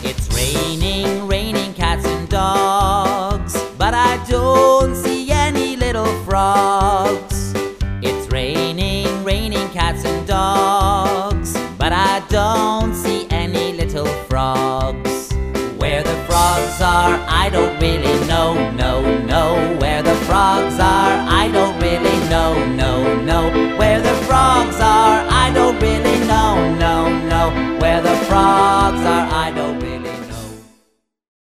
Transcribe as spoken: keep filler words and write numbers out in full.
It's raining, raining cats and dogs, but I don't see any little frogs. It's raining, raining cats and dogs, but I don't see any little frogs. Where the frogs are, I don't really know, no, no. Where the frogs are, I don't really know, no, no. Where the